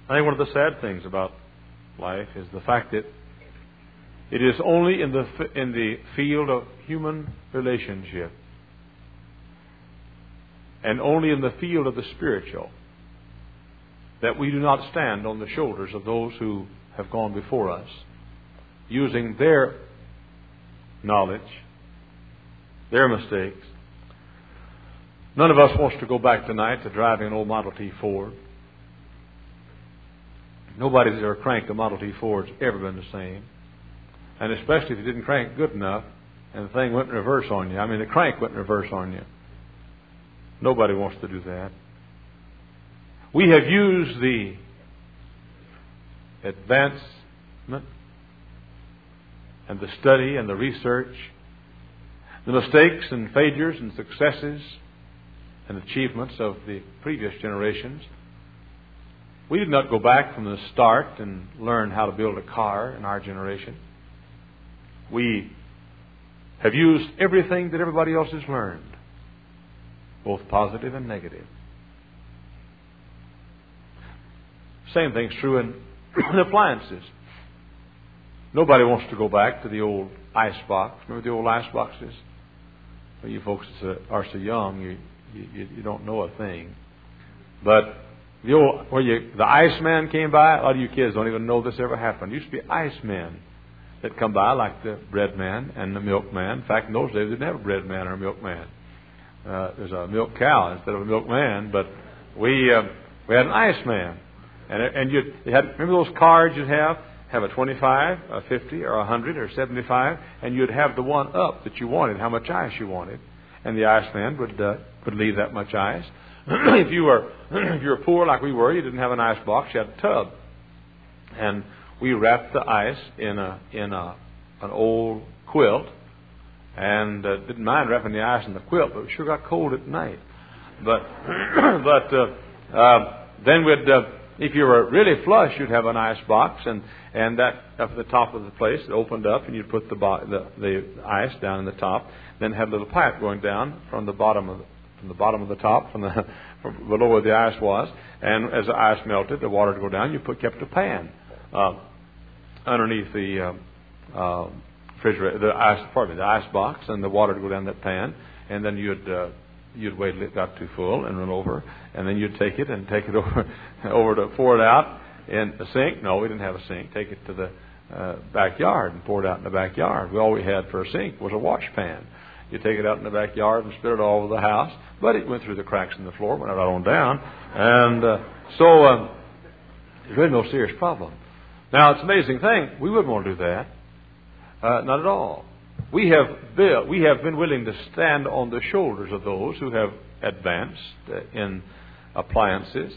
I think one of the sad things about life is the fact that it is only in the field of human relationship and only in the field of the spiritual that we do not stand on the shoulders of those who have gone before us, using their knowledge, their mistakes. None of us wants to go back tonight to driving an old Model T Ford. Nobody that's ever cranked a Model T Ford's ever been the same. And especially if you didn't crank good enough and the thing went in reverse on you. I mean, the crank went in reverse on you. Nobody wants to do that. We have used the advancement and the study and the research, the mistakes and failures and successes and achievements of the previous generations. We did not go back from the start and learn how to build a car in our generation. We have used everything that everybody else has learned, both positive and negative. Same thing's true in appliances. Nobody wants to go back to the old ice box. Remember the old ice boxes? Well, you folks are so young, you don't know a thing. But the old the Iceman came by. A lot of you kids don't even know this ever happened. There used to be icemen that come by, like the bread man and the milkman. In fact, in those days, they didn't have a bread man or a milkman. There's a milk cow instead of a milkman. But we had an iceman. And you had, remember those cards you'd have a 25, a 50, or a 100, or 75, and you'd have the one up that you wanted, how much ice you wanted, and the iceman would leave that much ice. If you were poor like we were, you didn't have an ice box, you had a tub, and we wrapped the ice in an old quilt, and didn't mind wrapping the ice in the quilt, but it sure got cold at night. But then if you were really flush, you'd have an ice box, and that up at the top of the place, it opened up, and you'd put the ice down in the top. Then had a little pipe going down from the bottom of the top, from below where the ice was. And as the ice melted, the water would go down. You kept a pan underneath the refrigerator, the ice box, and the water would go down that pan. And then you'd wait till it got too full and run over, and then you'd take it over to pour it out in a sink. No, we didn't have a sink. Take it to the backyard and pour it out in the backyard. All we had for a sink was a wash pan. You take it out in the backyard and spit it all over the house, but it went through the cracks in the floor, went right on down, and so there's really no serious problem. Now, it's an amazing thing. We wouldn't want to do that. Not at all. We have been willing to stand on the shoulders of those who have advanced in appliances.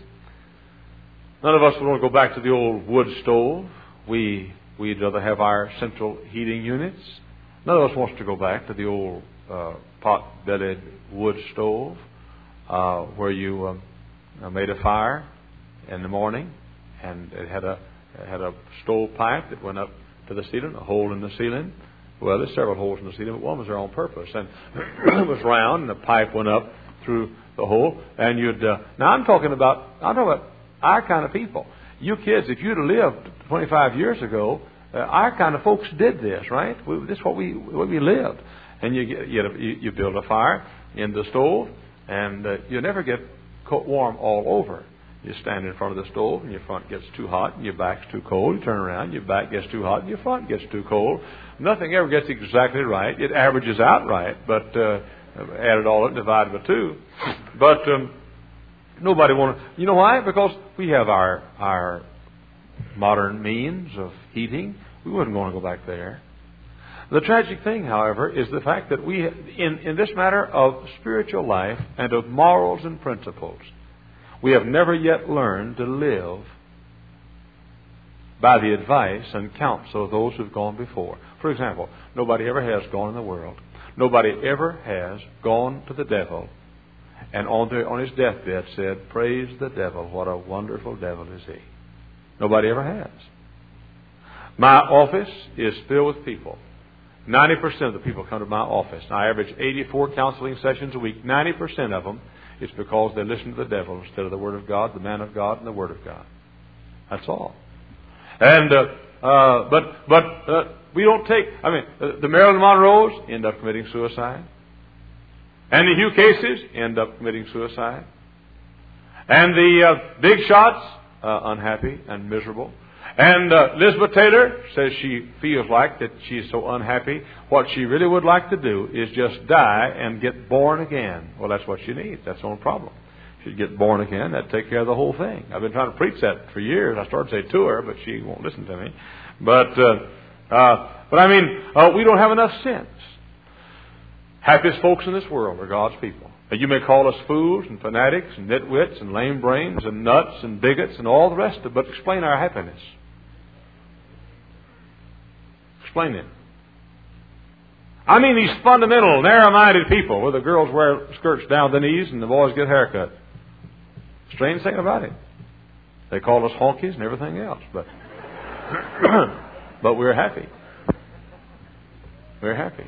None of us would want to go back to the old wood stove. We'd rather have our central heating units. None of us wants to go back to the old pot-bellied wood stove where you made a fire in the morning, and it had a stove pipe that went up to the ceiling, a hole in the ceiling. Well, there's several holes in the ceiling, but one was there on purpose, and it was round, and the pipe went up through the hole. And now I'm talking about our kind of people. You kids, if you'd have lived 25 years ago, our kind of folks did this, right? This is what we lived. And you build a fire in the stove, and you never get warm all over. You stand in front of the stove, and your front gets too hot, and your back's too cold. You turn around, your back gets too hot, and your front gets too cold. Nothing ever gets exactly right. It averages out right, but add it all up, divided by 2. But nobody wanted. You know why? Because we have our modern means of heating. We wouldn't want to go back there. The tragic thing, however, is the fact that we, in this matter of spiritual life and of morals and principles, we have never yet learned to live by the advice and counsel of those who've gone before. For example, nobody ever has gone in the world. Nobody ever has gone to the devil and on his deathbed said, "Praise the devil, what a wonderful devil is he." Nobody ever has. My office is filled with people. 90% of the people come to my office. I average 84 counseling sessions a week. 90% of them, it's because they listen to the devil instead of the Word of God, the man of God, and the Word of God. That's all. And but we don't take. I mean, the Marilyn Monroes end up committing suicide, and the Hugh Cases end up committing suicide, and the big shots unhappy and miserable. And Elizabeth Taylor says she feels like that she's so unhappy. What she really would like to do is just die and get born again. Well, that's what she needs. That's the only problem. She'd get born again. That'd take care of the whole thing. I've been trying to preach that for years. I started to say to her, but she won't listen to me. But I mean, we don't have enough sense. Happiest folks in this world are God's people. And you may call us fools and fanatics and nitwits and lame brains and nuts and bigots and all the rest of it, but explain our happiness. Explain it. I mean these fundamental, narrow-minded people where the girls wear skirts down the knees and the boys get haircuts. Strange thing about it. They call us honkies and everything else, but but we're happy. We're happy.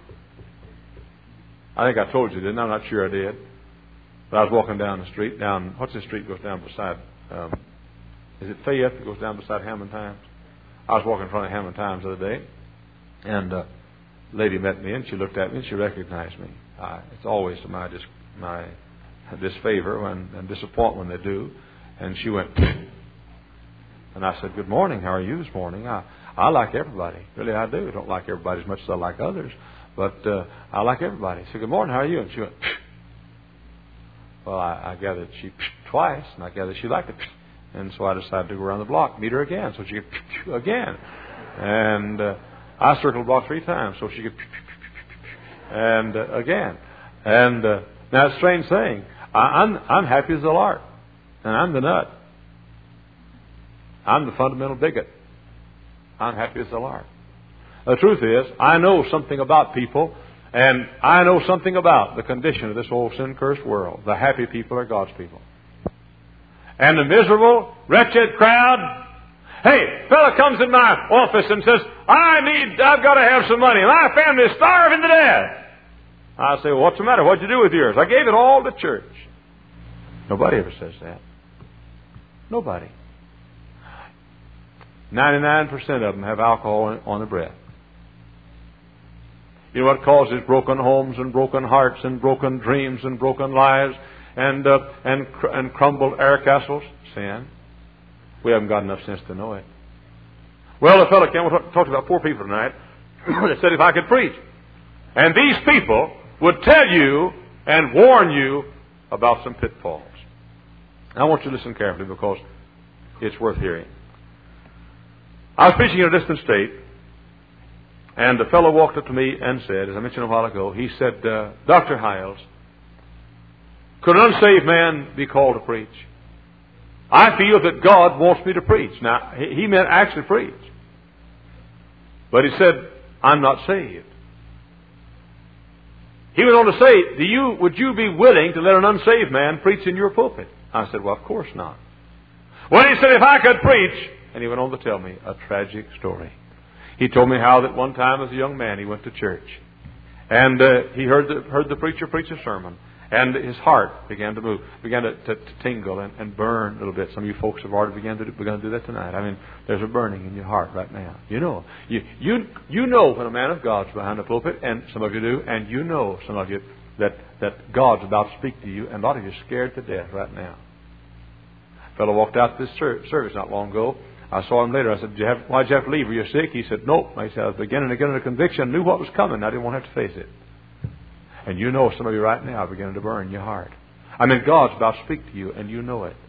I think I told you, didn't I? I'm not sure I did. But I was walking down the street, what's the street goes down beside, is it Fayette that goes down beside Hammond Times? I was walking in front of Hammond Times the other day, and a lady met me, and she looked at me, and she recognized me. It's always to my disfavor and disappointment when they do. And she went, and I said, "Good morning, how are you this morning?" I like everybody. Really, I do. I don't like everybody as much as I like others. But I like everybody. I said, "Good morning, how are you?" And she went, well, I gathered she twice, and I gathered she liked it. And so I decided to go around the block, meet her again, so she could again. And I circled the block 3 times, so she could and again. And now, it's a strange thing. I'm happy as a lark, and I'm the nut. I'm the fundamental bigot. I'm happy as a lark. The truth is, I know something about people, and I know something about the condition of this old sin-cursed world. The happy people are God's people. And the miserable, wretched crowd, hey, fella comes in my office and says, I've got to have some money. My family's starving to death. I say, well, what's the matter? What'd you do with yours? I gave it all to church. Nobody ever says that. Nobody. 99% of them have alcohol on their breath. You know what causes broken homes and broken hearts and broken dreams and broken lives and crumbled air castles? Sin. We haven't got enough sense to know it. Well, the fellow came, we talked about 4 people tonight, that said if I could preach. And these people would tell you and warn you about some pitfalls. I want you to listen carefully because it's worth hearing. I was preaching in a distant state, and the fellow walked up to me and said, as I mentioned a while ago, he said, Dr. Hiles, could an unsaved man be called to preach? I feel that God wants me to preach. Now, he meant actually preach. But he said, I'm not saved. He went on to say, would you be willing to let an unsaved man preach in your pulpit? I said, well, of course not. Well, he said, if I could preach, and he went on to tell me a tragic story. He told me how that one time as a young man he went to church. And he heard the preacher preach a sermon. And his heart began to move, began to tingle and burn a little bit. Some of you folks have already begun to do that tonight. I mean, there's a burning in your heart right now. You know. You know when a man of God's behind the pulpit, and some of you do, and you know, some of you, that God's about to speak to you, and a lot of you are scared to death right now. A fellow walked out to this service not long ago. I saw him later. I said, why'd you have to leave? Were you sick? He said, nope. I said, I was beginning to get into conviction. Knew what was coming. I didn't want to have to face it. And you know, some of you right now are beginning to burn your heart. I mean, God's about to speak to you, and you know it.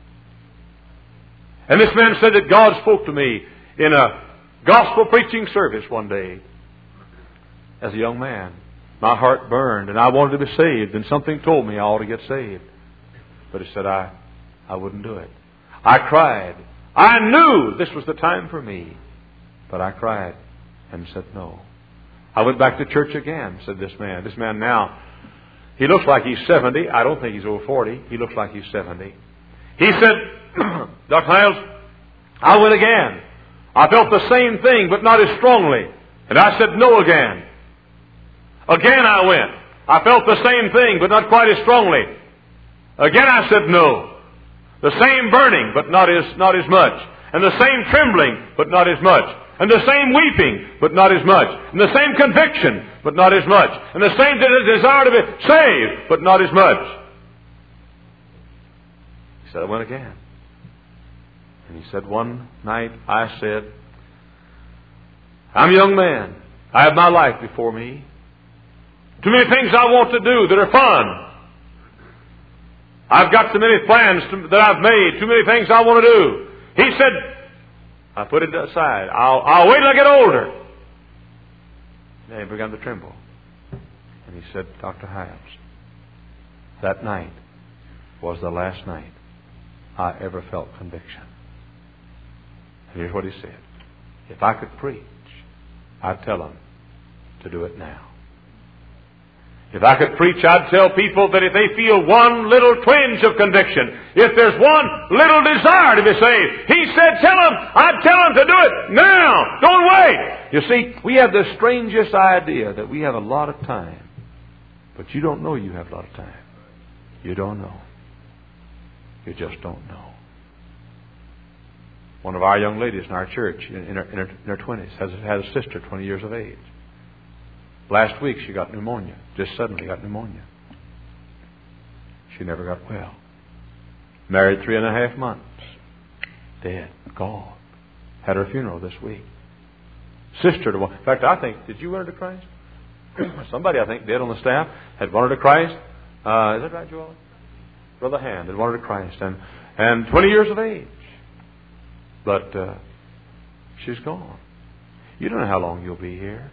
And this man said that God spoke to me in a gospel preaching service one day as a young man. My heart burned, and I wanted to be saved, and something told me I ought to get saved. But he said, I wouldn't do it. I cried. I knew this was the time for me. But I cried and said no. I went back to church again, said this man. This man now, he looks like he's 70. I don't think he's over 40. He looks like he's 70. He said, Dr. Hiles, I went again. I felt the same thing, but not as strongly. And I said no again. Again I went. I felt the same thing, but not quite as strongly. Again I said no. The same burning, but not as much. And the same trembling, but not as much. And the same weeping, but not as much. And the same conviction, but not as much. And the same desire to be saved, but not as much. He said, I went again. And he said, one night I said, I'm a young man. I have my life before me. Too many things I want to do that are fun. I've got too many plans that I've made. Too many things I want to do. He said, I put it aside. I'll wait till I get older. Then he began to tremble. And he said, Dr. Hyles, that night was the last night I ever felt conviction. And here's what he said. If I could preach, I'd tell them to do it now. If I could preach, I'd tell people that if they feel one little twinge of conviction, if there's one little desire to be saved, he said, I'd tell them to do it now. Don't wait. You see, we have the strangest idea that we have a lot of time. But you don't know you have a lot of time. You don't know. You just don't know. One of our young ladies in our church, in her 20s, has a sister 20 years of age. Last week she got pneumonia. Just suddenly got pneumonia. She never got well. Married 3.5 months. Dead. Gone. Had her funeral this week. Sister to one. In fact, I think, did you win her to Christ? Somebody, I think, dead on the staff had won her to Christ. Is that right, Joel? Brother Hand had won her to Christ. And 20 years of age. But she's gone. You don't know how long you'll be here.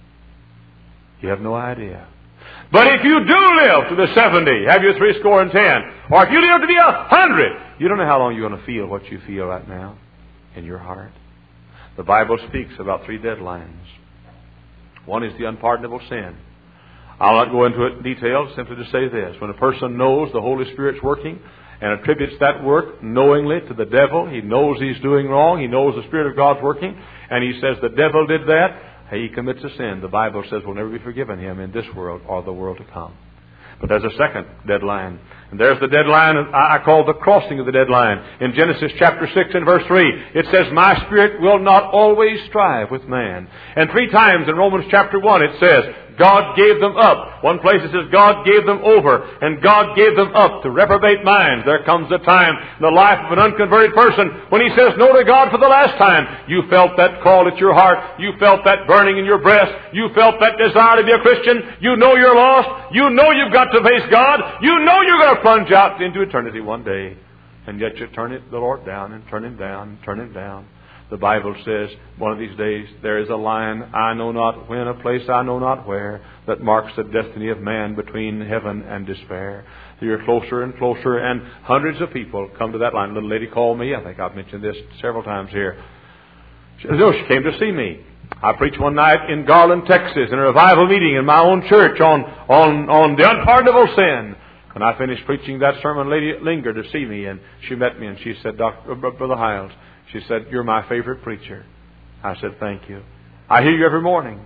You have no idea. But if you do live to the 70, have you 70, or if you live to be 100, you don't know how long you're going to feel what you feel right now in your heart. The Bible speaks about 3 deadlines. One is the unpardonable sin. I'll not go into it in detail, simply to say this. When a person knows the Holy Spirit's working and attributes that work knowingly to the devil, he knows he's doing wrong, he knows the Spirit of God's working, and he says the devil did that, he commits a sin. The Bible says will never be forgiven him in this world or the world to come. But there's a second deadline. And there's the deadline I call the crossing of the deadline. In Genesis chapter 6 and verse 3, it says, my spirit will not always strive with man. And 3 times in Romans chapter 1 it says, God gave them up. One place it says God gave them over, and God gave them up to reprobate minds. There comes a time in the life of an unconverted person when he says no to God for the last time. You felt that call at your heart. You felt that burning in your breast. You felt that desire to be a Christian. You know you're lost. You know you've got to face God. You know you're going to plunge out into eternity one day. And yet you turn the Lord down and turn Him down and turn Him down. The Bible says, one of these days, there is a line, I know not when, a place I know not where, that marks the destiny of man between heaven and despair. You're closer and closer, and hundreds of people come to that line. A little lady called me. I think I've mentioned this several times here. She came to see me. I preached one night in Garland, Texas, in a revival meeting in my own church on the unpardonable sin. When I finished preaching that sermon, a lady lingered to see me, and she met me, and she said, Brother Hyles, she said, you're my favorite preacher. I said, thank you. I hear you every morning.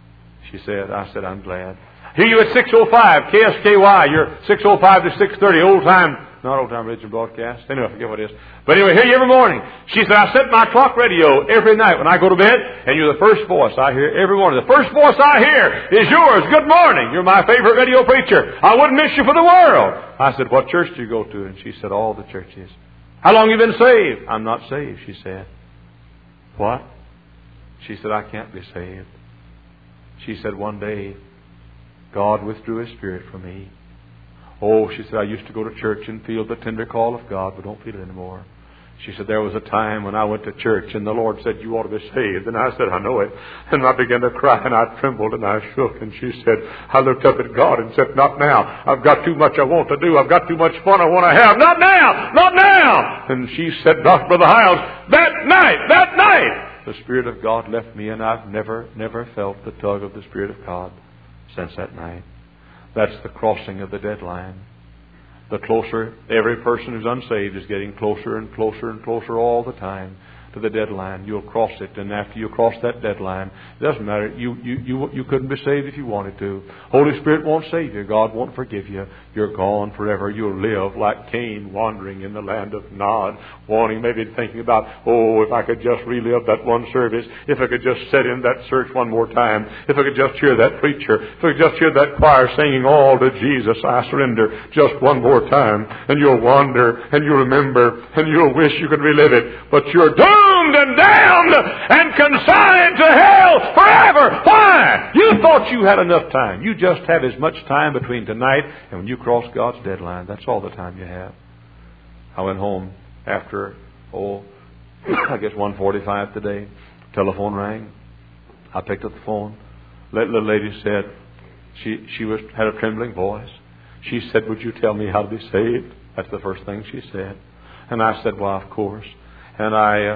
I said, I'm glad. Hear you at 605, KSKY. You're 605 to 630, not old time religion broadcast. Anyway, I forget what it is. But anyway, hear you every morning. She said, I set my clock radio every night when I go to bed, and you're the first voice I hear every morning. The first voice I hear is yours. Good morning. You're my favorite radio preacher. I wouldn't miss you for the world. I said, what church do you go to? And she said, all the churches. How long have you been saved? I'm not saved, she said. What? She said, I can't be saved. She said, one day, God withdrew His Spirit from me. Oh, she said, I used to go to church and feel the tender call of God, but don't feel it anymore. She said, there was a time when I went to church and the Lord said, you ought to be saved. And I said, I know it. And I began to cry and I trembled and I shook. And she said, I looked up at God and said, not now. I've got too much I want to do. I've got too much fun I want to have. Not now! Not now! And she said, Brother Hyles, that night, the Spirit of God left me, and I've never felt the tug of the Spirit of God since that night. That's the crossing of the deadline. The closer, every person who's unsaved is getting closer and closer and closer all the time. to the deadline. You'll cross it, and after you cross that deadline, it doesn't matter. You couldn't be saved if you wanted to. Holy Spirit won't save you. God won't forgive you. You're gone forever. You'll live like Cain, wandering in the land of Nod, wanting, maybe thinking about, oh, if I could just relive that one service, if I could just sit in that church one more time, if I could just hear that preacher, if I could just hear that choir singing, all to Jesus I surrender, just one more time, and you'll wander, and you'll remember, and you'll wish you could relive it, but you're doomed and damned and consigned to hell forever. Why? You thought you had enough time. You just have as much time between tonight and when you cross God's deadline. That's all the time you have. I went home after, I guess 1:45 today. Telephone rang. I picked up the phone. The little lady said, she had a trembling voice. She said, "Would you tell me how to be saved?" That's the first thing she said. And I said, "Well, of course." And I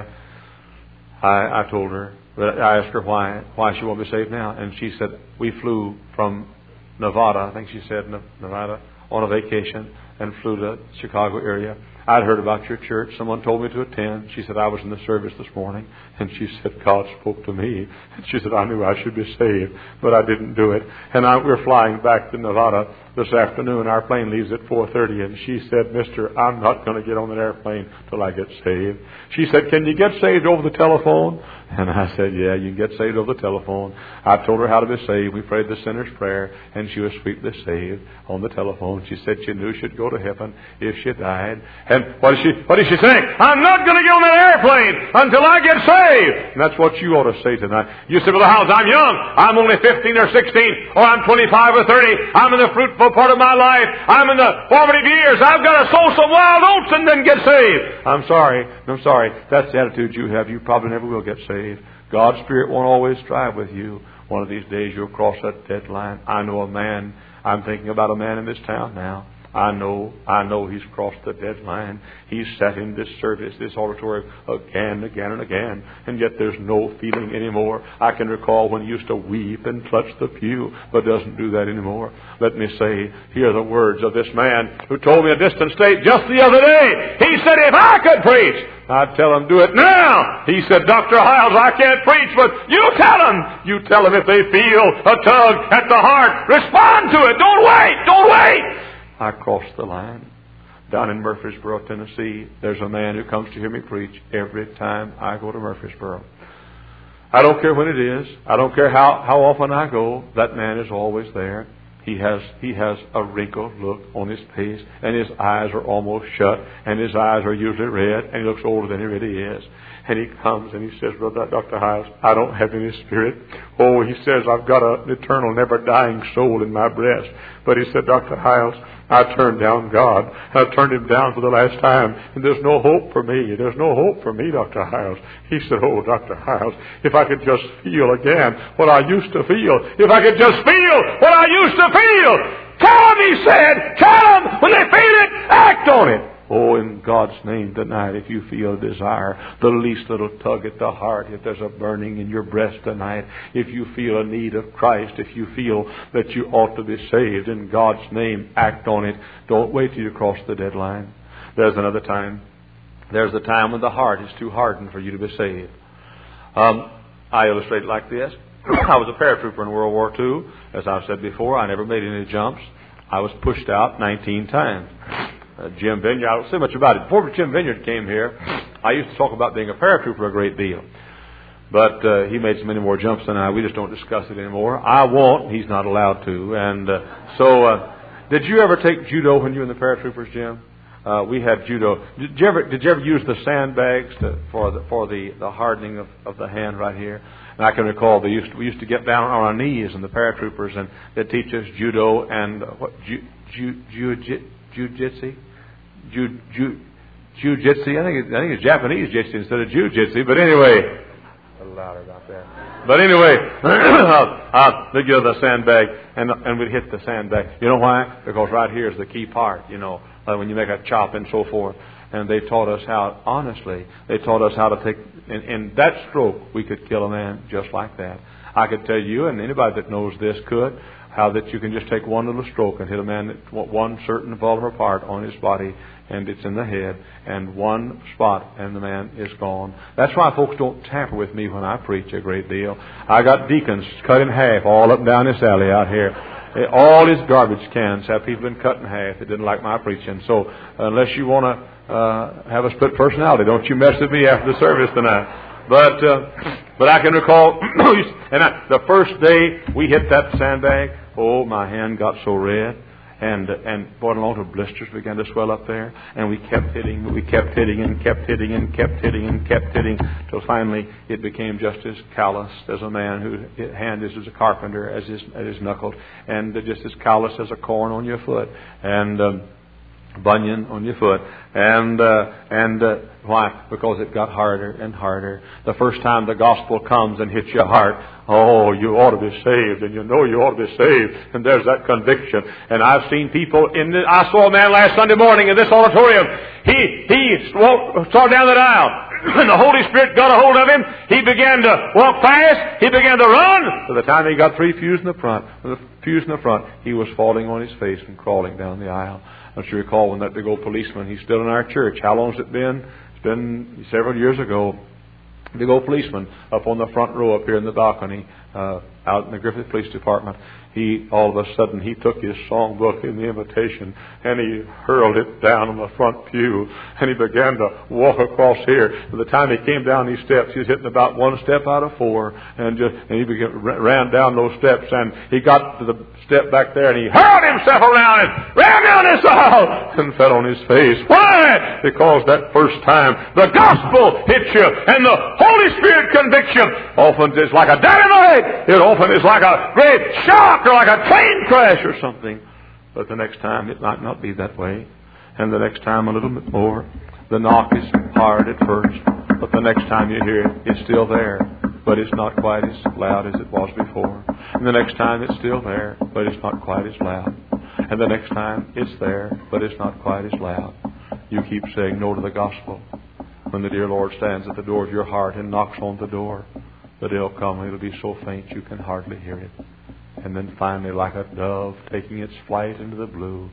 told her, I asked her why she won't be saved now. And she said, "We flew from Nevada," I think she said Nevada, on a vacation, and flew to the Chicago area. I'd heard about your church. Someone told me to attend. She said, "I was in the service this morning." And she said, "God spoke to me." And she said, "I knew I should be saved, but I didn't do it." And we're flying back to Nevada this afternoon. Our plane leaves at 4:30. And she said, "Mister, I'm not going to get on an airplane till I get saved." She said, "Can you get saved over the telephone?" And I said, "Yeah, you can get saved over the telephone." I told her how to be saved. We prayed the sinner's prayer, and she was sweetly saved on the telephone. She said she knew she'd go to heaven if she died. And what did she say? "I'm not going to get on that airplane until I get saved." And that's what you ought to say tonight. You say, "Well, Howes, I'm young. I'm only 15 or 16, or I'm 25 or 30. I'm in the fruitful part of my life. I'm in the formative years. I've got to sow some wild oats and then get saved." I'm sorry. That's the attitude you have. You probably never will get saved. God's Spirit won't always strive with you. One of these days you'll cross that deadline. I know a man. I'm thinking about a man in this town now. I know he's crossed the deadline. He's sat in this service, this auditorium, again and again, and yet there's no feeling anymore. I can recall when he used to weep and clutch the pew, but doesn't do that anymore. Let me say, hear the words of this man who told me a distant state just the other day. He said, "If I could preach, I'd tell them, do it now." He said, "Dr. Hiles, I can't preach, but you tell them. You tell them if they feel a tug at the heart, respond to it. Don't wait. I crossed the line. Down in Murfreesboro, Tennessee, there's a man who comes to hear me preach every time I go to Murfreesboro. I don't care when it is. I don't care how often I go. That man is always there. He has a wrinkled look on his face, and his eyes are almost shut, and his eyes are usually red, and he looks older than he really is. And he comes and he says, "Brother Dr. Hiles, I don't have any spirit." Oh, he says, "I've got an eternal, never-dying soul in my breast." But he said, "Dr. Hiles, I turned down God. I turned Him down for the last time, and there's no hope for me. There's no hope for me, Dr. Hiles." He said, "Oh, Dr. Hiles, if I could just feel again what I used to feel. If I could just feel what I used to feel. Tell them," he said, "tell them when they feel it, act on it." Oh, in God's name tonight, if you feel a desire, the least little tug at the heart, if there's a burning in your breast tonight, if you feel a need of Christ, if you feel that you ought to be saved, in God's name, act on it. Don't wait till you cross the deadline. There's another time. There's the time when the heart is too hardened for you to be saved. I illustrate it like this. I was a paratrooper in World War II. As I've said before, I never made any jumps. I was pushed out 19 times. Jim Vineyard, I don't say much about it. Before Jim Vineyard came here, I used to talk about being a paratrooper a great deal. But he made so many more jumps than I. We just don't discuss it anymore. I won't. He's not allowed to. And so, did you ever take judo when you were in the paratroopers, Jim? We had judo. Did you ever use the sandbags for the hardening of the hand right here? And I can recall we used to get down on our knees in the paratroopers, and they'd teach us judo and jiu-jitsu. Jiu-jitsu. I think it's Japanese jitsu instead of jiu-jitsu. But anyway, a little louder about that. But anyway, they give the sandbag, and we'd hit the sandbag. You know why? Because right here is the key part. You know, when you make a chop and so forth. And they taught us how, honestly, they taught us how to take, in that stroke, we could kill a man just like that. I could tell you, and anybody that knows this could, how that you can just take one little stroke and hit a man at one certain vulnerable part on his body, and it's in the head, and one spot, and the man is gone. That's why folks don't tamper with me when I preach a great deal. I got deacons cut in half all up and down this alley out here. All his garbage cans have people been cut in half that didn't like my preaching. So unless you want to have a split personality, don't you mess with me after the service tonight. But I can recall, the first day we hit that sandbag, oh, my hand got so red, and boy, along the blisters began to swell up there, and we kept hitting, and kept hitting, till finally it became just as callous as a man whose hand is as a carpenter at his knuckle, and just as callous as a corn on your foot, and bunion on your foot, and why? Because it got harder and harder. The first time the gospel comes and hits your heart, oh, you ought to be saved, and you know you ought to be saved, and there's that conviction. And I've seen people I saw a man last Sunday morning in this auditorium. He started down that aisle. When the Holy Spirit got a hold of him, he began to walk fast. He began to run. By the time he got 3 pews in the front, he was falling on his face and crawling down the aisle. Don't you recall when that big old policeman, he's still in our church. How long has it been? It's been several years ago. Big old policeman up on the front row up here in the balcony out in the Griffith Police Department. All of a sudden, he took his songbook in the invitation and he hurled it down on the front pew, and he began to walk across here. By the time he came down these steps, he was hitting about 1 step out of 4, and he ran down those steps, and he got to the step back there, and he hurled himself around and ran down this aisle and fell on his face. Why? Because that first time the gospel hits you, and the Holy Spirit conviction often is like a dynamite. It often is like a great shock, or like a train crash or something. But the next time it might not be that way. And the next time a little bit more. The knock is hard at first, but the next time you hear it, it's still there, but it's not quite as loud as it was before. And the next time it's still there, but it's not quite as loud. And the next time it's there, but it's not quite as loud. You keep saying no to the gospel. When the dear Lord stands at the door of your heart and knocks on the door, the day will come, it'll be so faint you can hardly hear it. And then finally, like a dove taking its flight into the blue,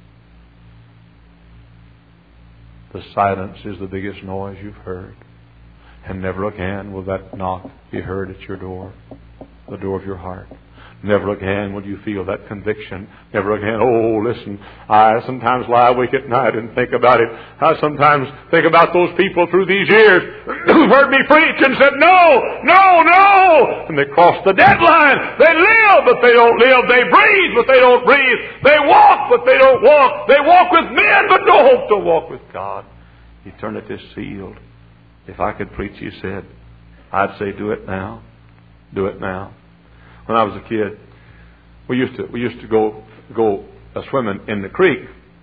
the silence is the biggest noise you've heard. And never again will that knock be heard at your door, the door of your heart. Never again will you feel that conviction. Never again, oh, listen, I sometimes lie awake at night and think about it. I sometimes think about those people through these years who've heard me preach and said, no. And they cross the deadline. They live, but they don't live. They breathe, but they don't breathe. They walk, but they don't walk. They walk with men, but no hope to walk with God. Eternity is sealed. If I could preach, he said, I'd say, do it now. Do it now. When I was a kid, we used to go swimming in the creek,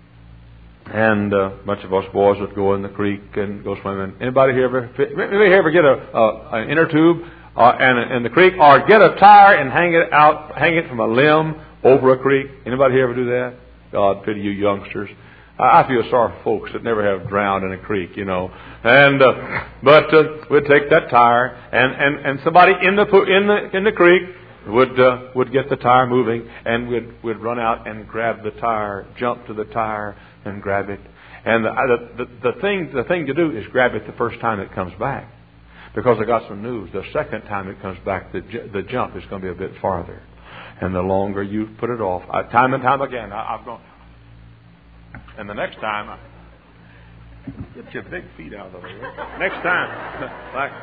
and a bunch of us boys would go in the creek and go swimming. Anybody here ever get an inner tube in the creek, or get a tire and hang it from a limb over a creek? Anybody here ever do that? God pity you youngsters. I feel sorry for folks that never have drowned in a creek, you know. But we'd take that tire, and somebody in the creek would get the tire moving, and we'd run out and grab the tire, jump to the tire and grab it. And the thing to do is grab it the first time it comes back, because I got some news. The second time it comes back, the jump is going to be a bit farther, and the longer you put it off, time and time again, I've gone. And the next time, get your big feet out of the way. Next time,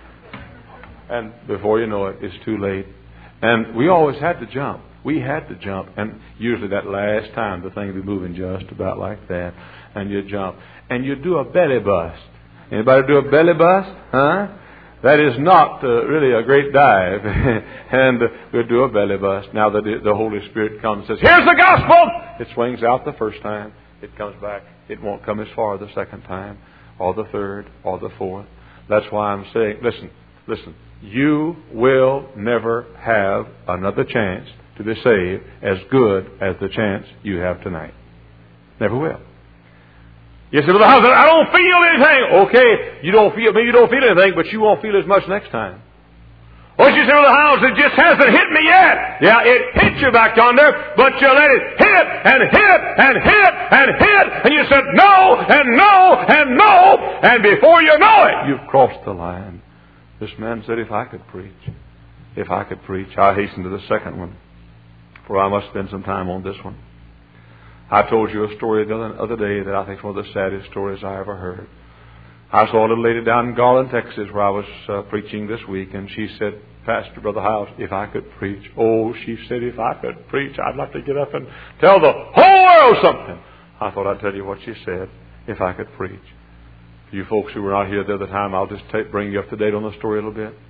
and before you know it, it's too late. And we always had to jump. We had to jump. And usually that last time, the thing would be moving just about like that. And you jump. And you do a belly bust. Anybody do a belly bust? Huh? That is not really a great dive. And we'll do a belly bust. Now that the Holy Spirit comes and says, here's the gospel! It swings out the first time. It comes back. It won't come as far the second time, or the third, or the fourth. That's why I'm saying, listen. You will never have another chance to be saved as good as the chance you have tonight. Never will. You say, well, I don't feel anything. Okay, you don't feel anything, but you won't feel as much next time. Oh, she said, well, the house, it just hasn't hit me yet. Yeah, it hit you back yonder, but you let it hit and hit and hit and hit, and you said no and no and no, and before you know it, you've crossed the line. This man said, if I could preach, I hasten to the second one, for I must spend some time on this one. I told you a story the other day that I think is one of the saddest stories I ever heard. I saw a little lady down in Garland, Texas, where I was preaching this week, and she said, Pastor, Brother Hiles, if I could preach. Oh, she said, if I could preach, I'd like to get up and tell the whole world something. I thought I'd tell you what she said, if I could preach. For you folks who were not here the other time, I'll just bring you up to date on the story a little bit.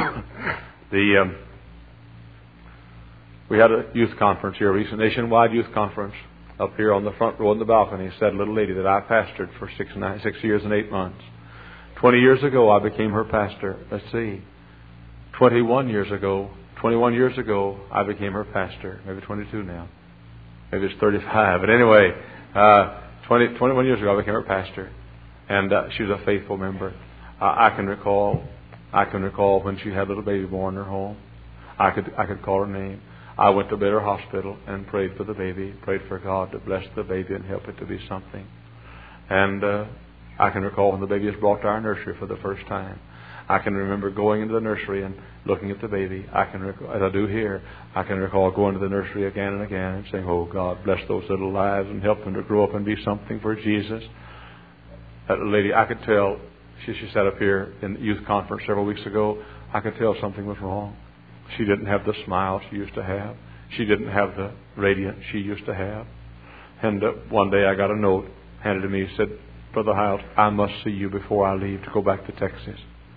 We had a youth conference here, a recent nationwide youth conference. Up here on the front row in the balcony sat a little lady that I pastored for 6 years and 8 months. 20 years ago, I became her pastor. Let's see. 21 years ago, I became her pastor. Maybe 22 now. Maybe it's 35. But anyway, 21 years ago, I became her pastor. And she was a faithful member. I can recall when she had a little baby born in her home. I could call her name. I went to Baylor Hospital and prayed for the baby, prayed for God to bless the baby and help it to be something. And I can recall when the baby was brought to our nursery for the first time. I can remember going into the nursery and looking at the baby. As I do here, I can recall going to the nursery again and again and saying, oh, God, bless those little lives and help them to grow up and be something for Jesus. That lady, I could tell, she sat up here in the youth conference several weeks ago, I could tell something was wrong. She didn't have the smile she used to have. She didn't have the radiance she used to have. And one day I got a note handed to me. It said, Brother Hiles, I must see you before I leave to go back to Texas.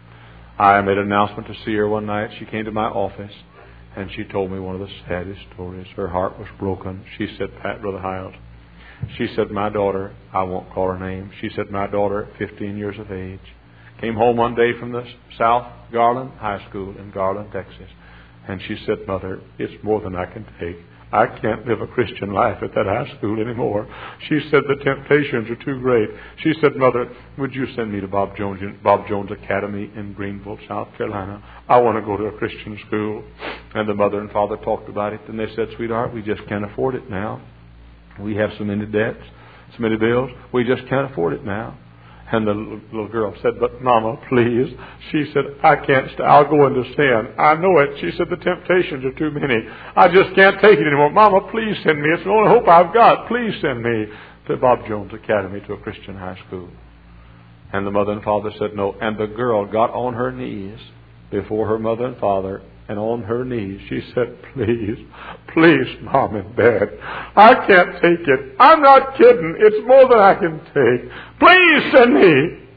I made an announcement to see her one night. She came to my office and she told me one of the saddest stories. Her heart was broken. She said, Brother Hiles, she said, my daughter, I won't call her name. She said, my daughter, 15 years of age, came home one day from the South Garland High School in Garland, Texas. And she said, Mother, it's more than I can take. I can't live a Christian life at that high school anymore. She said, the temptations are too great. She said, Mother, would you send me to Bob Jones Academy in Greenville, South Carolina? I want to go to a Christian school. And the mother and father talked about it. And they said, sweetheart, we just can't afford it now. We have so many debts, so many bills. We just can't afford it now. And the little girl said, but Mama, please. She said, I can't I'll go into sin. I know it. She said, the temptations are too many. I just can't take it anymore. Mama, please send me. It's the only hope I've got. Please send me to Bob Jones Academy, to a Christian high school. And the mother and father said no. And the girl got on her knees before her mother and father, and on her knees she said, please, Mom and Dad, I can't take it. I'm not kidding. It's more than I can take. Please send me.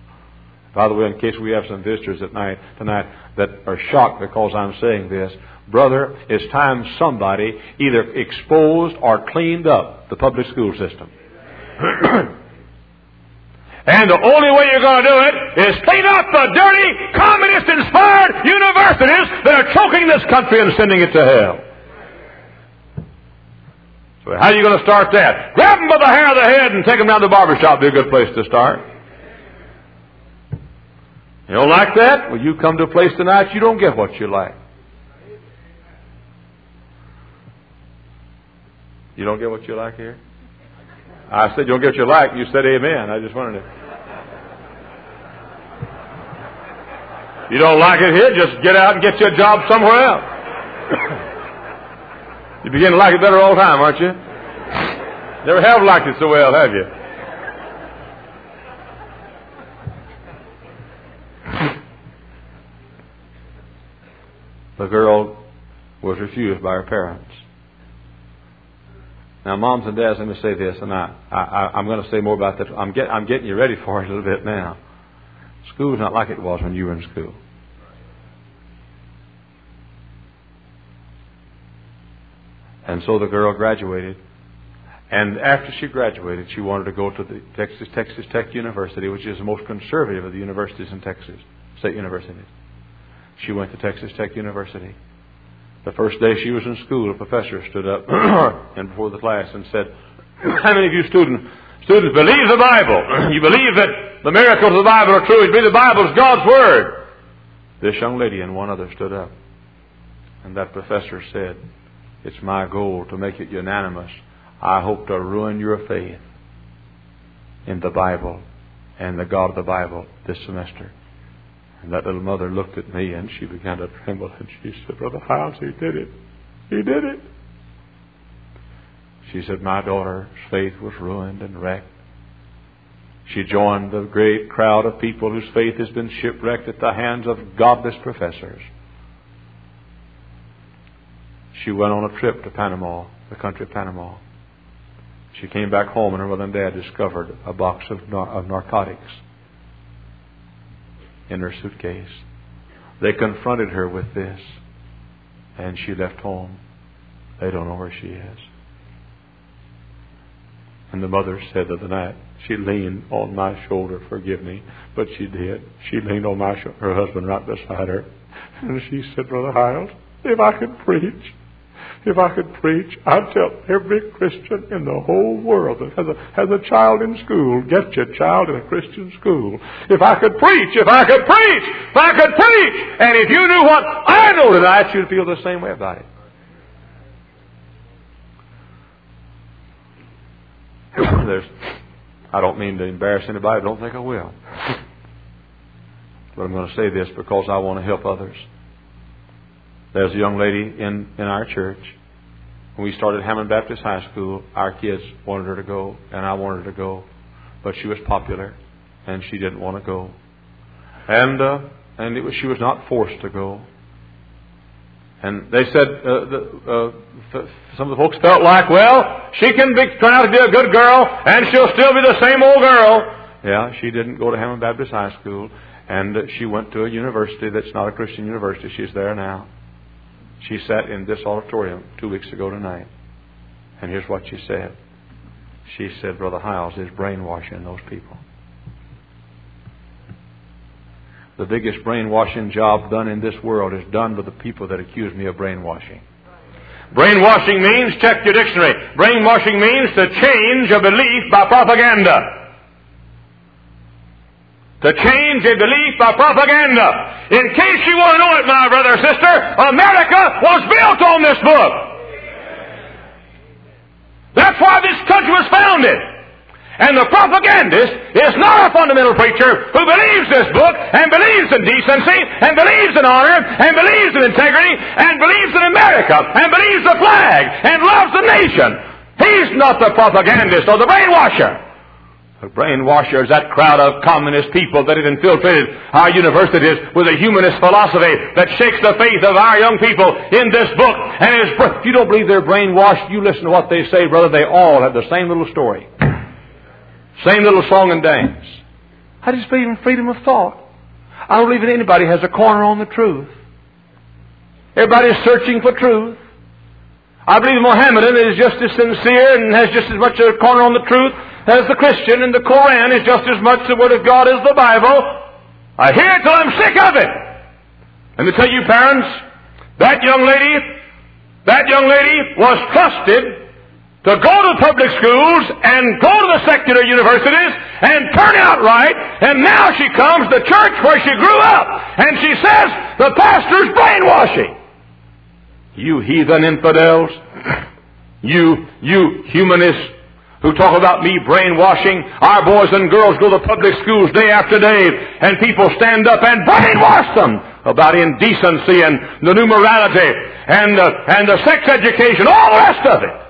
By the way, in case we have some visitors tonight that are shocked because I'm saying this, brother, it's time somebody either exposed or cleaned up the public school system. And the only way you're going to do it is clean up the dirty, communist-inspired universities that are choking this country and sending it to hell. So how are you going to start that? Grab them by the hair of the head and take them down to the barbershop. Be a good place to start. You don't like that? Well, you come to a place tonight, you don't get what you like. You don't get what you like here? I said, you don't get what you like. You said amen. I just wanted to. You don't like it here, just get out and get you a job somewhere else. You begin to like it better all the time, aren't you? Never have liked it so well, have you? The girl was refused by her parents. Now, moms and dads, let me say this, and I'm going to say more about this. I'm getting you ready for it a little bit now. School's not like it was when you were in school. And so the girl graduated. And after she graduated, she wanted to go to the Texas Tech University, which is the most conservative of the universities in Texas, state universities. She went to Texas Tech University. The first day she was in school, a professor stood up and before the class and said, how many of you students believe the Bible? You believe that the miracles of the Bible are true? You believe the Bible is God's Word? This young lady and one other stood up. And that professor said, "It's my goal to make it unanimous. I hope to ruin your faith in the Bible and the God of the Bible this semester." And that little mother looked at me and she began to tremble and she said, "Brother Hiles, he did it. He did it." She said, "My daughter's faith was ruined and wrecked. She joined the great crowd of people whose faith has been shipwrecked at the hands of godless professors. She went on a trip to Panama, the country of Panama. She came back home and her mother and dad discovered a box of narcotics in her suitcase. They confronted her with this and she left home. They don't know where she is." And the mother said the other night, she leaned on my shoulder, "Forgive me," but she did. She leaned on my shoulder, her husband right beside her, and she said, "Brother Hiles, if I could preach, I'd tell every Christian in the whole world that has a child in school, get your child in a Christian school. If I could preach, and if you knew what I know tonight, you'd feel the same way about it." I don't mean to embarrass anybody. I don't think I will. But I'm going to say this because I want to help others. There's a young lady in our church. When we started Hammond Baptist High School, our kids wanted her to go, and I wanted her to go. But she was popular, and she didn't want to go. And she was not forced to go. And they said, some of the folks felt like, well, she can turn out to be a good girl, and she'll still be the same old girl. Yeah, she didn't go to Hammond Baptist High School, and she went to a university that's not a Christian university. She's there now. She sat in this auditorium 2 weeks ago tonight. And here's what she said. She said, "Brother Hiles is brainwashing those people." The biggest brainwashing job done in this world is done by the people that accuse me of brainwashing. Brainwashing means, check your dictionary, brainwashing means to change a belief by propaganda. To change a belief by propaganda. In case you want to know it, my brother or sister, America was built on this book. That's why this country was founded. And the propagandist is not a fundamental preacher who believes this book and believes in decency and believes in honor and believes in integrity and believes in America and believes the flag and loves the nation. He's not the propagandist or the brainwasher. The brainwasher is that crowd of communist people that have infiltrated our universities with a humanist philosophy that shakes the faith of our young people in this book. And if you don't believe they're brainwashed, you listen to what they say, brother. They all have the same little story. Same little song and dance. I just believe in freedom of thought. I don't believe that anybody has a corner on the truth. Everybody's searching for truth. I believe the Mohammedan is just as sincere and has just as much a corner on the truth as the Christian, and the Koran is just as much the Word of God as the Bible. I hear it till I'm sick of it. Let me tell you, parents, that young lady was trusted to go to public schools and go to the secular universities and turn out right, and now she comes to church where she grew up, and she says the pastor's brainwashing. You heathen infidels, you humanists who talk about me brainwashing. Our boys and girls go to public schools day after day, and people stand up and brainwash them about indecency and the new morality and the sex education, all the rest of it.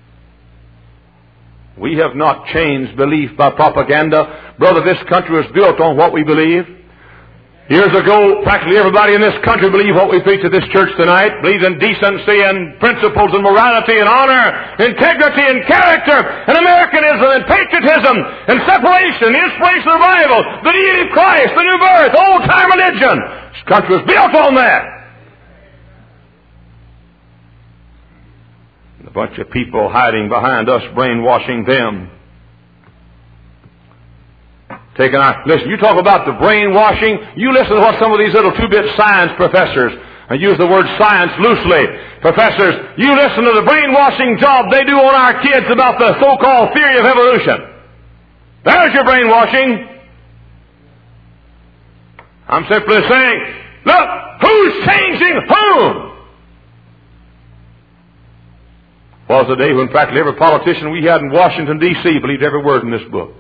We have not changed belief by propaganda. Brother, this country was built on what we believe. Years ago, practically everybody in this country believed what we preach at this church tonight. Believed in decency and principles and morality and honor, integrity and character, and Americanism and patriotism and separation, the inspiration of the Bible, the deity of Christ, the new birth, old-time religion. This country was built on that. And a bunch of people hiding behind us, brainwashing them. Listen, you talk about the brainwashing, you listen to what some of these little two-bit science professors, I use the word science loosely, professors, you listen to the brainwashing job they do on our kids about the so-called theory of evolution. There's your brainwashing. I'm simply saying, Look, who's changing whom? Was the day when practically every politician we had in Washington, D.C. believed every word in this book.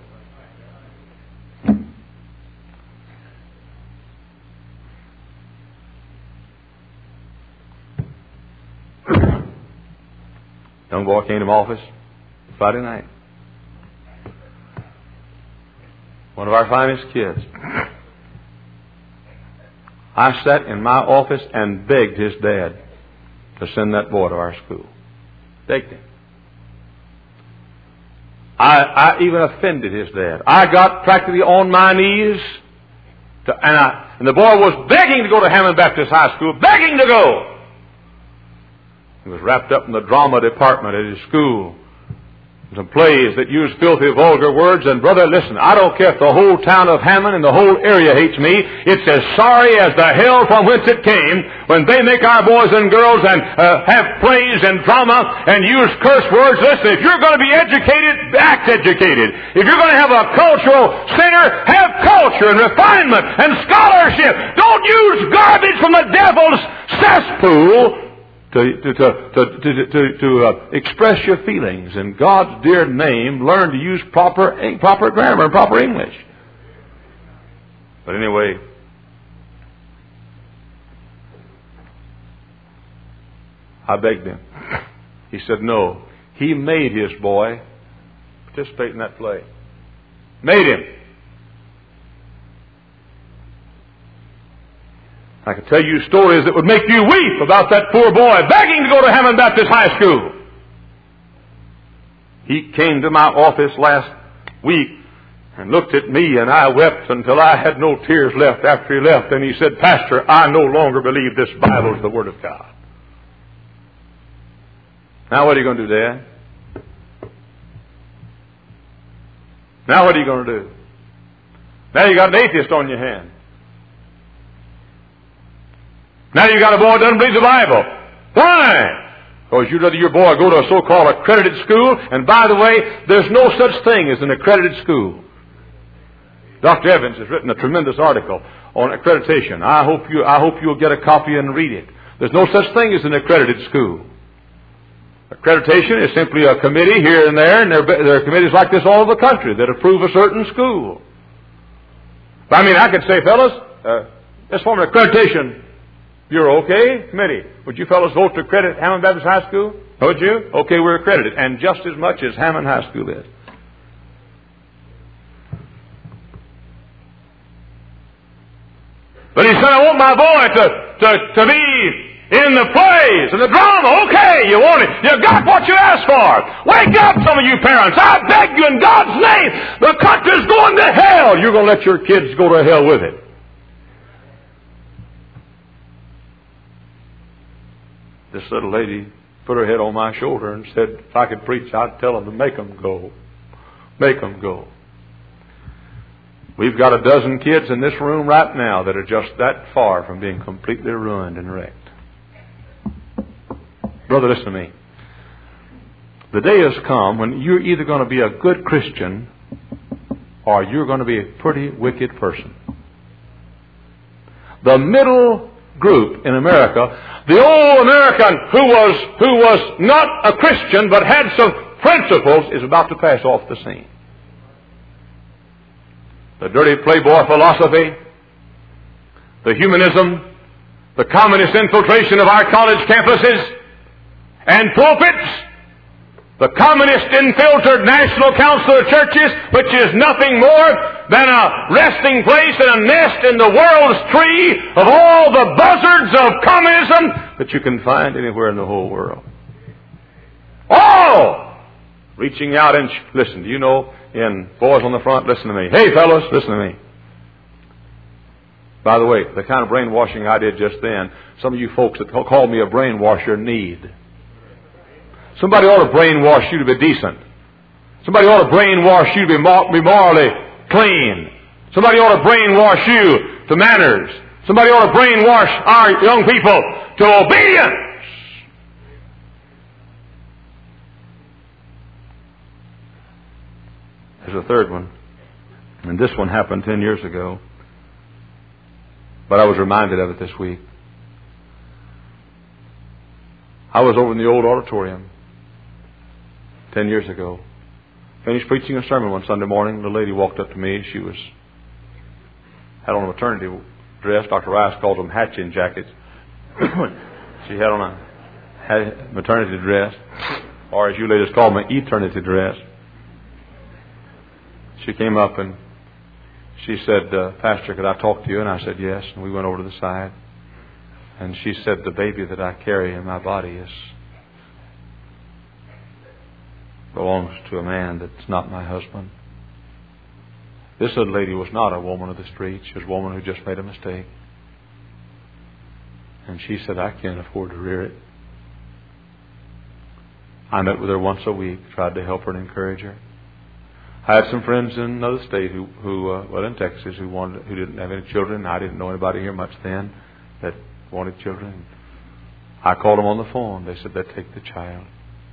Young boy came to my office Friday night. One of our finest kids. I sat in my office and begged his dad to send that boy to our school. Begged him. I even offended his dad. I got practically on my knees, and the boy was begging to go to Hammond Baptist High School, begging to go. He was wrapped up in the drama department at his school. Some plays that use filthy, vulgar words. And brother, listen, I don't care if the whole town of Hammond and the whole area hates me. It's as sorry as the hell from whence it came when they make our boys and girls and have plays and drama and use curse words. Listen, if you're going to be educated, act educated. If you're going to have a cultural center, have culture and refinement and scholarship. Don't use garbage from the devil's cesspool to express your feelings. In God's dear name, learn to use proper grammar and proper English. But anyway, I begged him. He said no. He made his boy participate in that play. Made him. I could tell you stories that would make you weep about that poor boy begging to go to Hammond Baptist High School. He came to my office last week and looked at me, and I wept until I had no tears left after he left. And he said, Pastor, I no longer believe this Bible is the Word of God. Now what are you going to do, Dad? Now what are you going to do? Now you got an atheist on your hand. Now you got a boy who doesn't believe the Bible. Why? Because you'd rather your boy go to a so-called accredited school. And by the way, there's no such thing as an accredited school. Dr. Evans has written a tremendous article on accreditation. I hope you'll get a copy and read it. There's no such thing as an accredited school. Accreditation is simply a committee here and there, and there are committees like this all over the country that approve a certain school. I mean, I could say, fellas, let's form an accreditation bureau, okay? Committee. Would you fellas vote to accredit Hammond Baptist High School? Would you? Okay, we're accredited. And just as much as Hammond High School is. But he said, I want my boy to be in the plays and the drama. Okay, you want it. You got what you asked for. Wake up, some of you parents. I beg you in God's name. The country's going to hell. You're going to let your kids go to hell with it. This little lady put her head on my shoulder and said, if I could preach, I'd tell them to make them go. Make them go. We've got a dozen kids in this room right now that are just that far from being completely ruined and wrecked. Brother, listen to me. The day has come when you're either going to be a good Christian or you're going to be a pretty wicked person. The middle group in America, the old American who was not a Christian but had some principles, is about to pass off the scene. The dirty playboy philosophy, the humanism, the communist infiltration of our college campuses and pulpits, the communist-infiltrated National Council of Churches, which is nothing more than a resting place and a nest in the world's tree of all the buzzards of communism that you can find anywhere in the whole world. All reaching out and listen, do you know, in boys on the front, listen to me. Hey, fellas, listen to me. By the way, the kind of brainwashing I did just then, some of you folks that call me a brainwasher need. Somebody ought to brainwash you to be decent. Somebody ought to brainwash you to be morally clean. Somebody ought to brainwash you to manners. Somebody ought to brainwash our young people to obedience. There's a third one. And this one happened 10 years ago. But I was reminded of it this week. I was over in the old auditorium 10 years ago. Finished preaching a sermon one Sunday morning. The lady walked up to me. She had on a maternity dress. Dr. Rice calls them hatching jackets. She had on a maternity dress, or as you ladies call them, an eternity dress. She came up and she said, Pastor, could I talk to you? And I said, yes. And we went over to the side. And she said, the baby that I carry in my body belongs to a man that's not my husband. This little lady was not a woman of the street. She was a woman who just made a mistake. And she said, I can't afford to rear it. I met with her once a week, tried to help her and encourage her. I had some friends in another state who in Texas, who didn't have any children. I didn't know anybody here much then that wanted children. I called them on the phone. They said they'd take the child.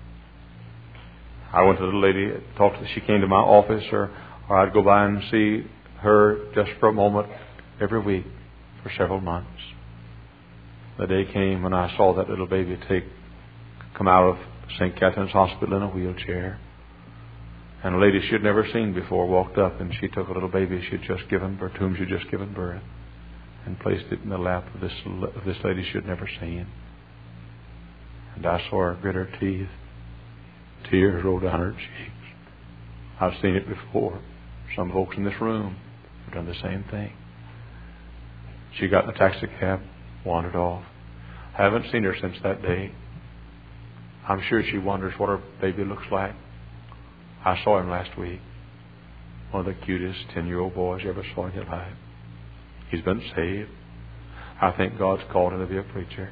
I went to the lady, talked to her. She came to my office, or I'd go by and see her just for a moment every week for several months. The day came when I saw that little baby come out of St. Catherine's Hospital in a wheelchair. And a lady she had never seen before walked up, and she took a little baby she had just given birth, to whom she had just given birth, and placed it in the lap of this lady she had never seen. And I saw her grit her teeth. Tears rolled down her cheeks. I've seen it before. Some folks in this room have done the same thing. She got in a taxi cab, wandered off. I haven't seen her since that day. I'm sure she wonders what her baby looks like. I saw him last week. One of the cutest 10-year-old boys you ever saw in your life. He's been saved. I think God's called him to be a preacher.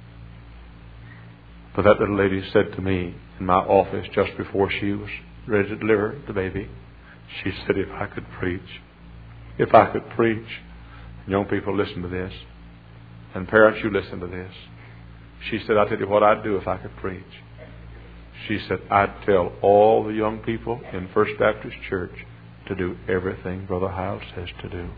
But that little lady said to me in my office just before she was ready to deliver the baby, she said, if I could preach. And young people, listen to this. And parents, you listen to this. She said, I'll tell you what I'd do if I could preach. She said, I'd tell all the young people in First Baptist Church to do everything Brother Hyle says to do.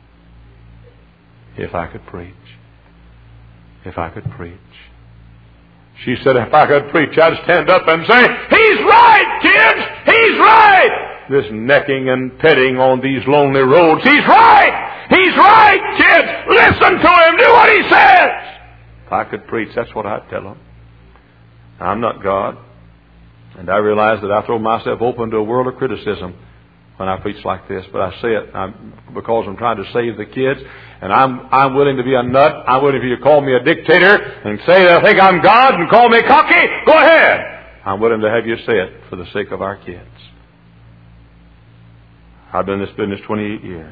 If I could preach. If I could preach. She said, if I could preach, I'd stand up and say, he's right, kids! He's right! This necking and petting on these lonely roads. He's right! He's right, kids! Listen to him! Do what he says! If I could preach, that's what I'd tell them. I'm not God. And I realize that I throw myself open to a world of criticism when I preach like this. But I say it because I'm trying to save the kids. And I'm willing to be a nut. I'm willing for you to call me a dictator and say that I think I'm God and call me cocky. Go ahead. I'm willing to have you say it for the sake of our kids. I've been in this business 28 years.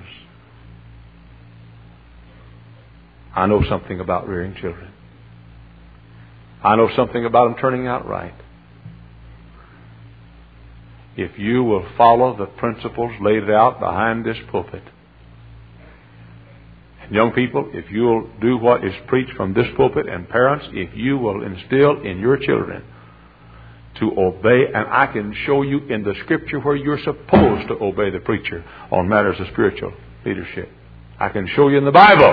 I know something about rearing children. I know something about them turning out right. If you will follow the principles laid out behind this pulpit, and young people, if you'll do what is preached from this pulpit, and parents, if you will instill in your children to obey, and I can show you in the Scripture where you're supposed to obey the preacher on matters of spiritual leadership. I can show you in the Bible.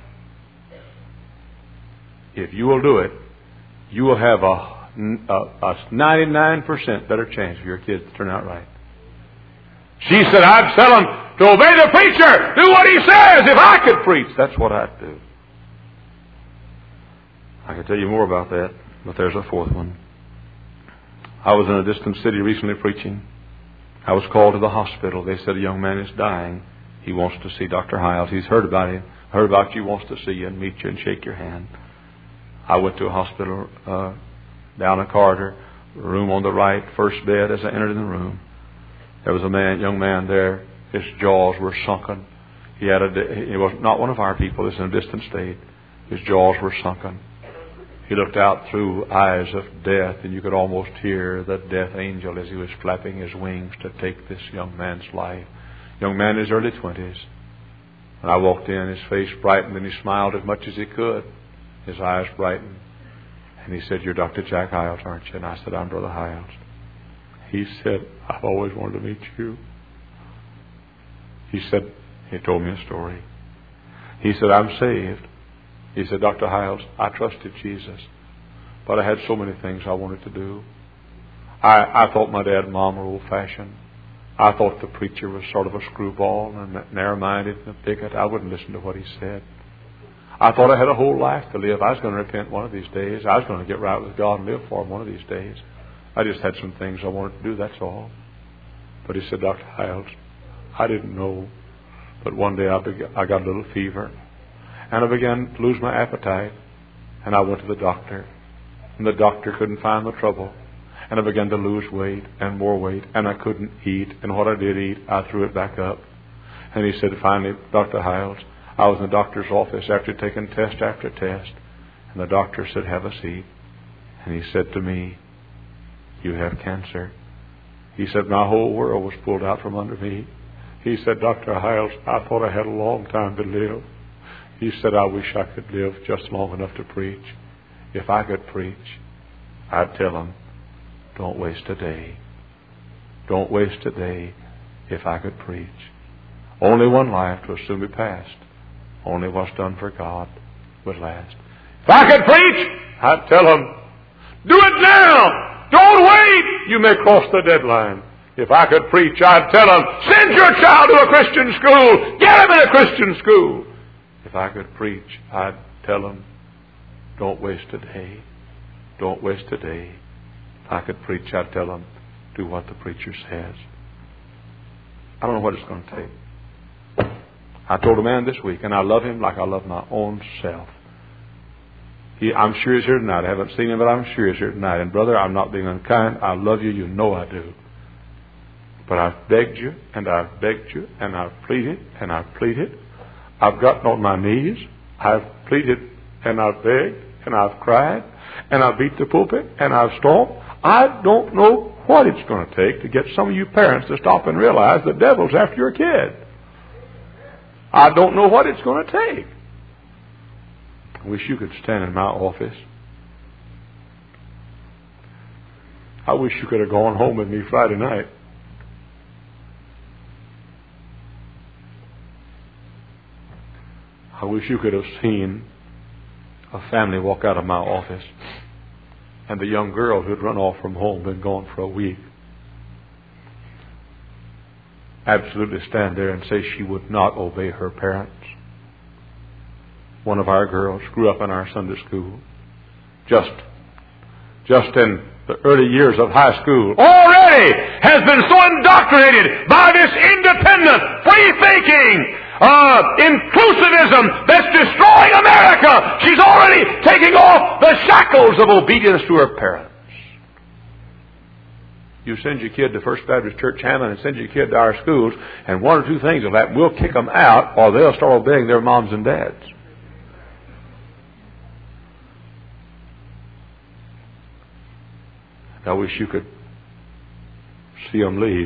If you will do it, you will have a 99% better chance for your kids to turn out right. She said, I'd tell them to obey the preacher. Do what he says. If I could preach, that's what I'd do. I could tell you more about that, but there's a fourth one. I was in a distant city recently preaching. I was called to the hospital. They said a young man is dying. He wants to see Dr. Hiles. He's heard about him. Heard about you, wants to see you and meet you and shake your hand. I went to a hospital down a corridor, room on the right, first bed. As I entered in the room, there was a young man there. His jaws were sunken. He was not one of our people. He was in a distant state. His jaws were sunken. He looked out through eyes of death, and you could almost hear the death angel as he was flapping his wings to take this young man's life. Young man in his early 20s. When I walked in, his face brightened, and he smiled as much as he could. His eyes brightened. And he said, "You're Dr. Jack Hiles, aren't you?" And I said, "I'm Brother Hiles." He said, "I've always wanted to meet you." He told me a story. He said, I'm saved. He said, Dr. Hiles, I trusted Jesus, but I had so many things I wanted to do. I thought my dad and mom were old-fashioned. I thought the preacher was sort of a screwball and narrow-minded and a bigot. I wouldn't listen to what he said. I thought I had a whole life to live. I was going to repent one of these days. I was going to get right with God and live for Him one of these days. I just had some things I wanted to do, that's all. But he said, Dr. Hiles, I didn't know. But one day I got a little fever. And I began to lose my appetite. And I went to the doctor. And the doctor couldn't find the trouble. And I began to lose weight and more weight. And I couldn't eat. And what I did eat, I threw it back up. And he said, finally, Dr. Hiles, I was in the doctor's office after taking test after test. And the doctor said, have a seat. And he said to me, you have cancer. He said, my whole world was pulled out from under me. He said, Dr. Hiles, I thought I had a long time to live. He said, I wish I could live just long enough to preach. If I could preach, I'd tell them, don't waste a day. Don't waste a day if I could preach. Only one life will soon be passed. Only what's done for God would last. If I could preach, I'd tell them, do it now. Don't wait. You may cross the deadline. If I could preach, I'd tell them, send your child to a Christian school. Get him in a Christian school. If I could preach, I'd tell them, don't waste a day. Don't waste a day. If I could preach, I'd tell them, do what the preacher says. I don't know what it's going to take. I told a man this week, and I love him like I love my own self. I'm sure he's here tonight. I haven't seen him, but I'm sure he's here tonight. And brother, I'm not being unkind. I love you. You know I do. But I've begged you, and I've begged you, and I've pleaded, and I've pleaded. I've gotten on my knees. I've pleaded, and I've begged, and I've cried, and I've beat the pulpit, and I've stomped. I don't know what it's going to take to get some of you parents to stop and realize the devil's after your kid. I don't know what it's going to take. I wish you could stand in my office. I wish you could have gone home with me Friday night. I wish you could have seen a family walk out of my office and the young girl who'd run off from home, been gone for a week, absolutely stand there and say she would not obey her parents. One of our girls grew up in our Sunday school. Just in the early years of high school, already has been so indoctrinated by this independent, free-thinking, inclusivism that's destroying America. She's already taking off the shackles of obedience to her parents. You send your kid to First Baptist Church Hammond and send your kid to our schools, and one or two things will happen. We'll kick them out, or they'll start obeying their moms and dads. I wish you could see them leave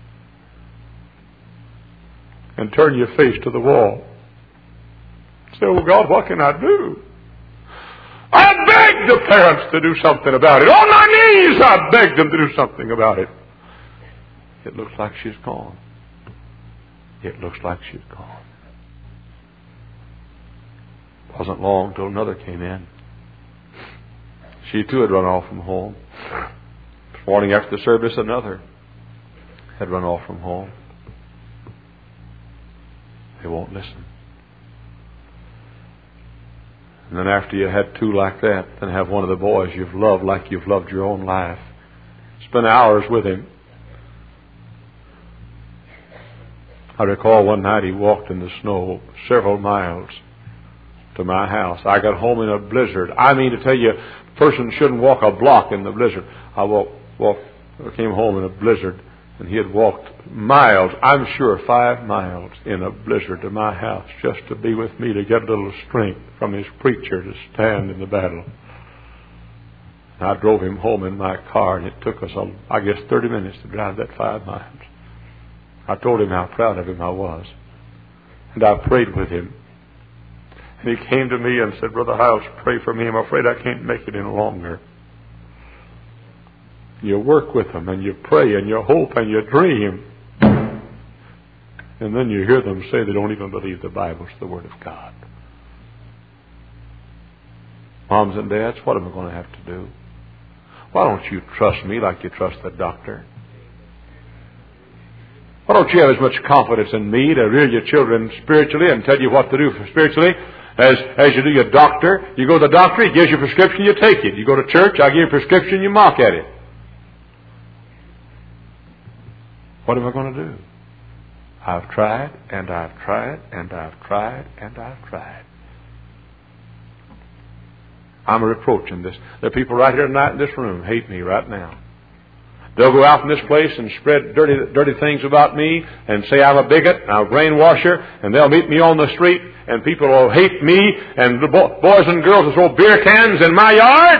and turn your face to the wall. Say, oh God, what can I do? I begged the parents to do something about it. On my knees, I begged them to do something about it. It looks like she's gone. It looks like she's gone. It wasn't long till another came in. She too had run off from home. This morning after the service, another had run off from home. They won't listen. And then after you had two like that, then have one of the boys you've loved like you've loved your own life. Spend hours with him. I recall one night he walked in the snow several miles to my house. I got home in a blizzard. I mean to tell you, a person shouldn't walk a block in the blizzard. I came home in a blizzard, and he had walked miles, I'm sure 5 miles in a blizzard to my house just to be with me, to get a little strength from his preacher to stand in the battle. And I drove him home in my car, and it took us, 30 minutes to drive that 5 miles. I told him how proud of him I was. And I prayed with him. And he came to me and said, Brother Hiles, pray for me. I'm afraid I can't make it any longer. You work with them, and you pray, and you hope, and you dream. And then you hear them say they don't even believe the Bible's the Word of God. Moms and dads, what am I going to have to do? Why don't you trust me like you trust the doctor? Why don't you have as much confidence in me to rear your children spiritually and tell you what to do spiritually as you do your doctor? You go to the doctor, he gives you a prescription, you take it. You go to church, I give you a prescription, you mock at it. What am I going to do? I've tried, and I've tried, and I've tried, and I've tried. I'm a reproach in this. There are people right here tonight in this room hate me right now. They'll go out in this place and spread dirty things about me and say I'm a bigot and I'm a brainwasher, and they'll meet me on the street and people will hate me, and the boys and girls will throw beer cans in my yard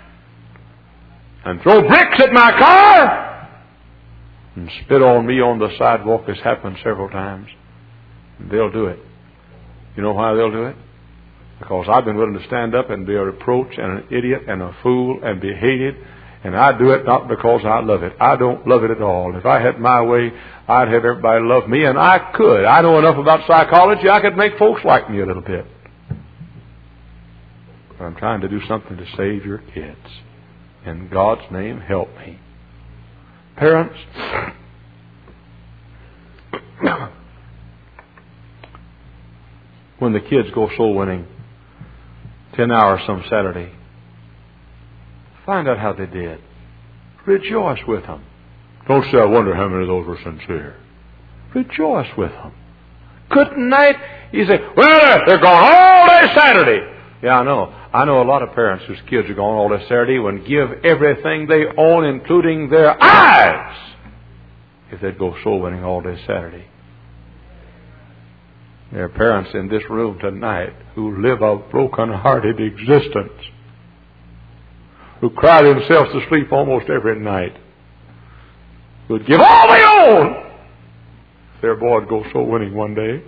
and throw bricks at my car and spit on me on the sidewalk. It's happened several times. And they'll do it. You know why they'll do it? Because I've been willing to stand up and be a reproach and an idiot and a fool and be hated. And I do it not because I love it. I don't love it at all. If I had my way, I'd have everybody love me, and I could. I know enough about psychology, I could make folks like me a little bit. But I'm trying to do something to save your kids. In God's name, help me. Parents, when the kids go soul winning, 10 hours some Saturday, find out how they did. Rejoice with them. Don't say, I wonder how many of those were sincere. Rejoice with them. Good night. You say, well, they're gone all day Saturday. Yeah, I know. I know a lot of parents whose kids are gone all day Saturday would give everything they own, including their eyes, if they'd go soul winning all day Saturday. There are parents in this room tonight who live a broken-hearted existence, who cry themselves to sleep almost every night, who would give all they own if their boy would go soul winning one day.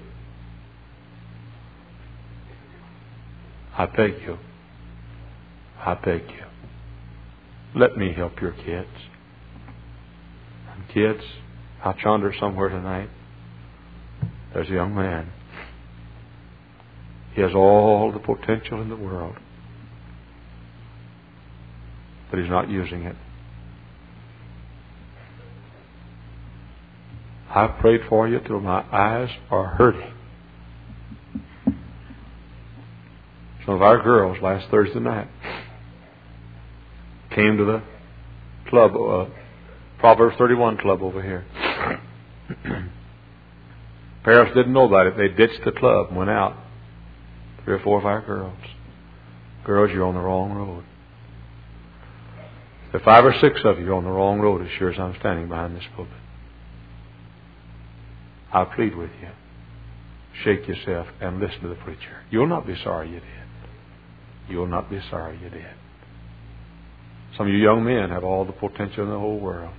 I beg you. I beg you. Let me help your kids. And kids, out yonder somewhere tonight, there's a young man. He has all the potential in the world, but he's not using it. I've prayed for you till my eyes are hurting. Some of our girls last Thursday night came to the club, Proverbs 31 club over here. Parents didn't know about it. They ditched the club and went out. 3 or 4 of our girls. Girls, you're on the wrong road. If 5 or 6 of you are on the wrong road, as sure as I'm standing behind this pulpit, I plead with you. Shake yourself and listen to the preacher. You'll not be sorry you did. You'll not be sorry you did. Some of you young men have all the potential in the whole world.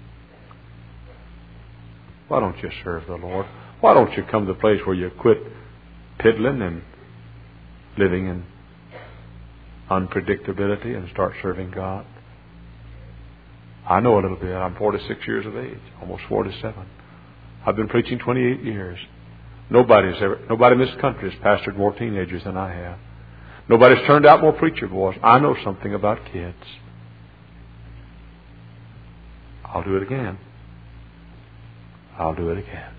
Why don't you serve the Lord? Why don't you come to the place where you quit piddling and living in unpredictability and start serving God? I know a little bit. I'm 46 years of age, almost 47. I've been preaching 28 years. Nobody in this country has pastored more teenagers than I have. Nobody's turned out more preacher boys. I know something about kids. I'll do it again. I'll do it again.